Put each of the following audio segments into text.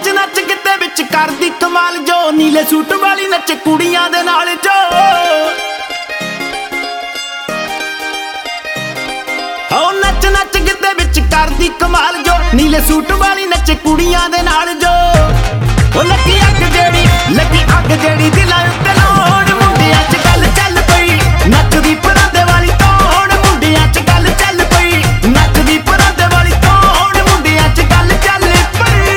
ਨੱਚ ਨੱਚ ਕਿਤੇ ਵਿੱਚ ਕਰਦੀ ਕਮਾਲ ਜੋ ਨੀਲੇ ਸੂਟ ਵਾਲੀ ਨੱਚ ਕੁੜੀਆਂ ਦੇ ਨਾਲ ਜੋ ਓ ਨੱਚ ਨੱਚ ਕਿਤੇ ਵਿੱਚ ਕਰਦੀ ਕਮਾਲ ਜੋ ਨੀਲੇ ਸੂਟ ਵਾਲੀ ਨੱਚ ਕੁੜੀਆਂ ਦੇ ਨਾਲ ਜੋ ਓ ਲੱਗੀ ਅੱਗ ਜਿਹੜੀ ਦਿਲਾਂ ਉੱਤੇ ਲਾਉਣ ਮੁੰਡਿਆਂ 'ਚ ਗੱਲ ਚੱਲ ਪਈ ਨੱਚਦੀ ਪਰਾਂਦੇ ਵਾਲੀ ਤੋੜ ਮੁੰਡਿਆਂ 'ਚ ਗੱਲ ਚੱਲ ਪਈ ਨੱਚਦੀ ਪਰਾਂਦੇ ਵਾਲੀ ਤੋੜ ਮੁੰਡਿਆਂ 'ਚ ਗੱਲ ਚੱਲ ਪਈ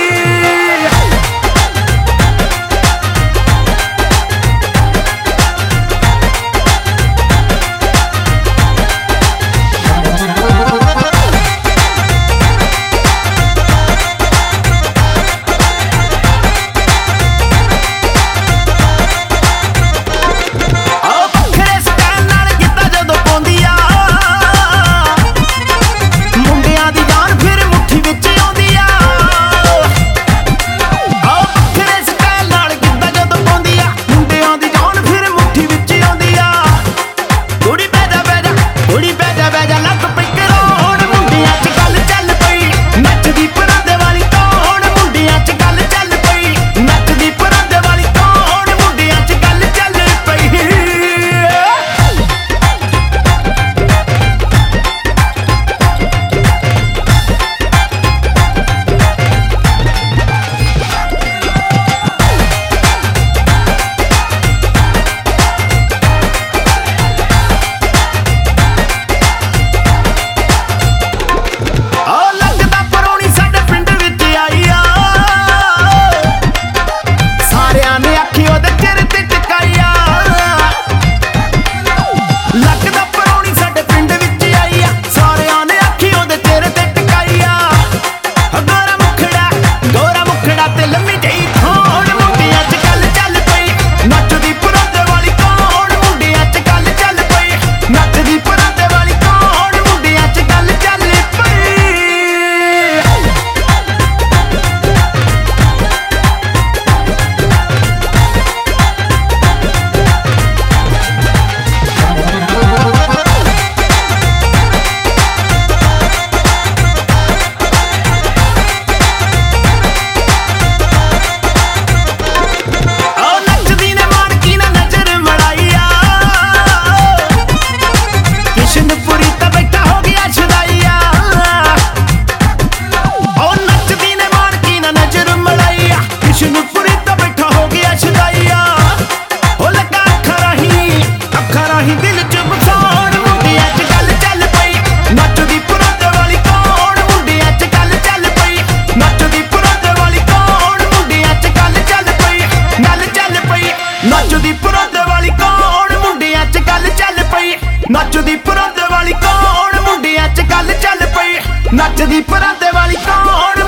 ਨੱਚਦੀ ਪਰਾਂਦੇ ਵਾਲੀ ਕੌਣ ਮੁੰਡਿਆਂ 'ਚ ਗੱਲ ਚੱਲ ਪਈ ਨੱਚਦੀ ਪਰਾਂਦੇ ਵਾਲੀ ਕੌਣ ਮੁੰਡਿਆਂ 'ਚ ਗੱਲ ਚੱਲ ਪਈ ਨੱਚਦੀ ਪਰਾਂਦੇ ਵਾਲੀ ਕੌਣ